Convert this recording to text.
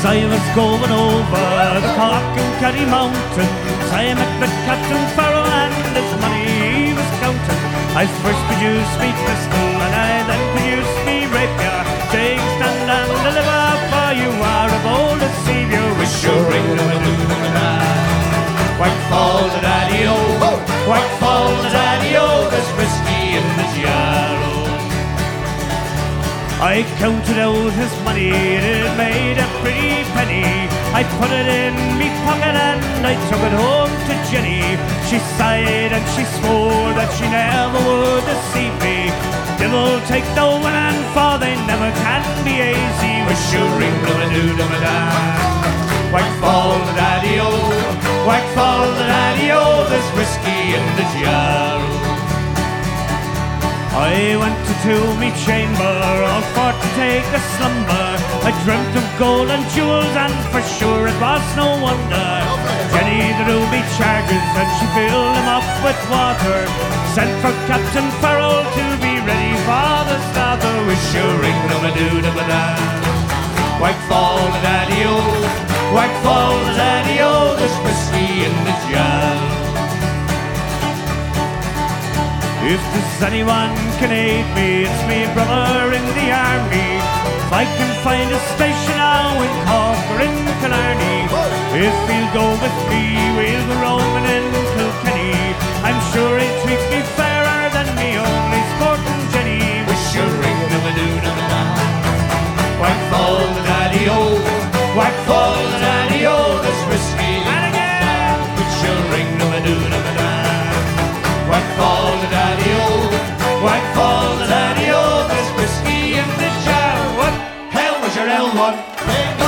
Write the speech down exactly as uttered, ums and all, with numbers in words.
I was going over the Cork and Kerry mountains. I met with Captain Farrell and his money he was counting. I first produced me pistol and I then produced me rapier. Take stand and deliver, for you are a bold saviour. Wish you ring them a doo them a da. White fall the daddy-o, white fall the daddy-o, there's whiskey in the jar. I counted out his money, it made a pretty penny. I put it in me pocket and I took it home to Jenny. She sighed and she swore that she never would deceive me. Devil take the women, for they never can be easy. Wish you ring them a doo them a da. White fall the daddy-o, white fall the daddy-o, there's whiskey in the jar. I went to me chamber, all for to take a slumber. I dreamt of gold and jewels, and for sure it was no wonder. Jenny threw me charges, and she filled them up with water. Sent for Captain Farrell to be ready for the starter. Wish you ring them a doo them a da. White fall the daddy-o, white fall the daddy-o, there's whiskey in the jar. If there's anyone can aid me, it's me brother in the army. If I can find a station now in Cork or in Killarney, if he'll go with me, we'll go roaming in Kilkenny. I'm sure he'll treat me fairer than me only sporting Jenny. Wish you ring them a doo them a da. White fall the daddy-o, white fall the daddy-o, there's whiskey. And again, wish you ring them a doo them a da. White fall the daddy-o, white fall the daddy-o, there's whiskey in the jar. What hell was your L one?